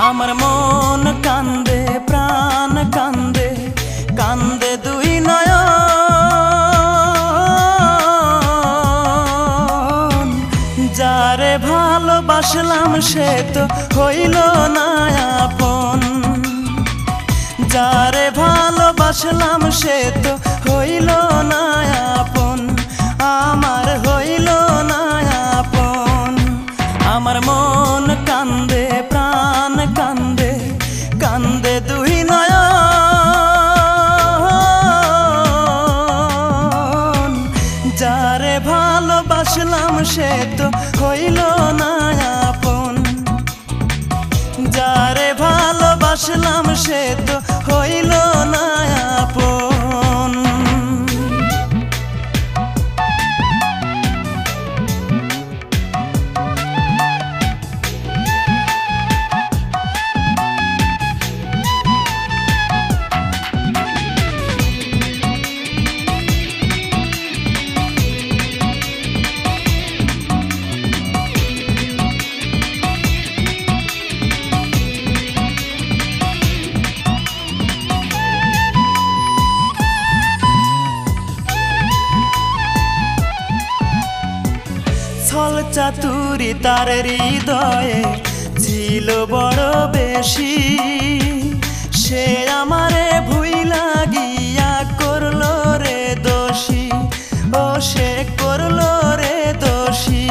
আমার মন কান্দে প্রাণ কান্দে কান্দে দুই নয়ন। যারে ভালোবাসলাম সে তো হইল না আপন, যারে ভালোবাসলাম সে তো হইল না আপন, আমার হইল না আপন। আমার মন কান্দে প্রাণ কান্দে কান্দে দুই নয়ন। যারে ভালোবাসলাম সে তো হইল না আপন, যারে ভালোবাসলাম সে তো হইল না আপন। ছল চাতুরি তার হৃদয়ে ছিল বড় বেশি, সে আমারে ভুইলা গিয়া করলো রে দোষী, ও সে করলো রে দোষী।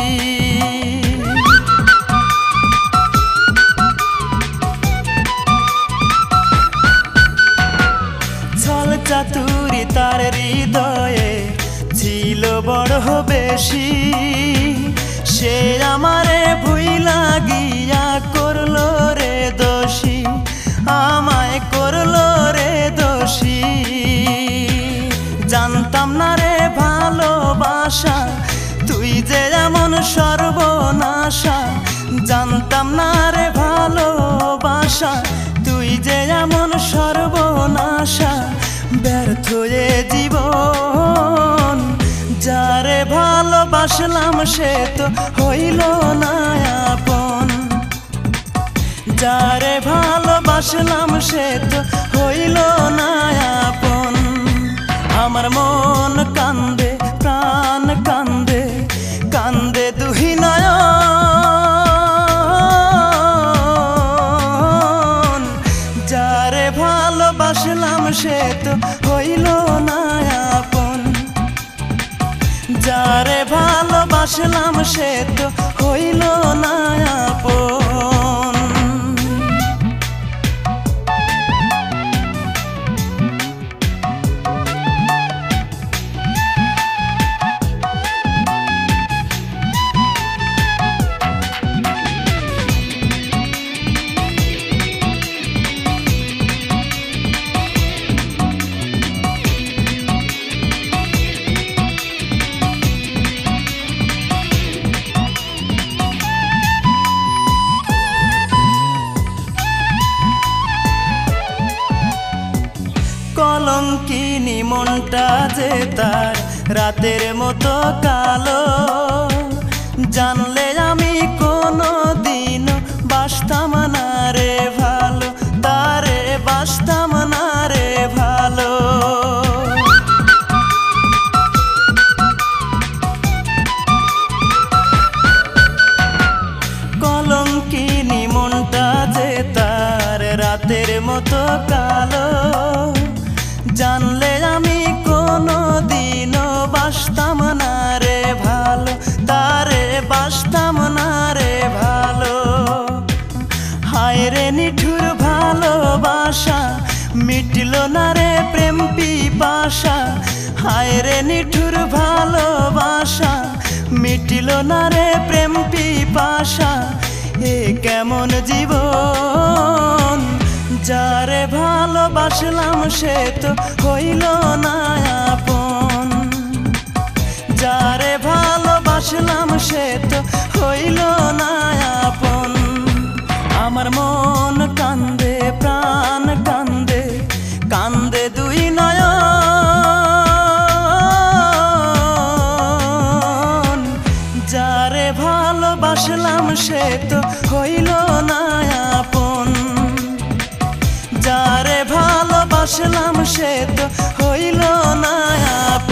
ছল চাতুরি তার হৃদয়ে ছিল বড় বেশি, সে আমারে ভুইলা গিয়া করলো রে দোষী, আমায় করলো রে দোষী। জানতাম না রে ভালোবাসা তুই যে এমন সর্বনাশা, জানতাম না রে ভালোবাসা তুই যে এমন সর্বনাশা। ব্যর্থ এ জীবন যারে ভালোবাসলাম সে তো হইল না আপন, যারে ভালোবাসলাম সে তো হইল না আপন। আমার মন কান্দে প্রাণ কান্দে কান্দে দুই নয়ন। যারে ভালোবাসলাম সে তো হইল না আপন, যারে ভালোবাসলাম সে তো হইল না আপন। কলঙ্কিনী মনটা যে তার রাতের মতো কালো, জানলে আমি কোনো দিন বাসতাম না রে ভালো, তারে বাসতাম না রে ভালো। কলঙ্কিনী মনটা যে তার রাতের মতো কালো, জানলে আমি কোনো দিনও বাসতাম না রে ভালো, তারে বাসতাম না রে ভালো। হায় রে নিঠুর ভালোবাসা মিটল না রে প্রেম পিপাসা, হায় রে নিঠুর ভালোবাসা মিটল না রে প্রেম পিপাসা। এ কেমন জীবন যারে ভালোবাসলাম সে তো হইল না আপন, যারে ভালোবাসলাম সে তো হইল না আপন। আমার মন কান্দে প্রাণ কান্দে কান্দে দুই নয়ন। যারে ভালোবাসলাম সে তো হইল না আপন। ভালোবাসলাম সে তো হইল না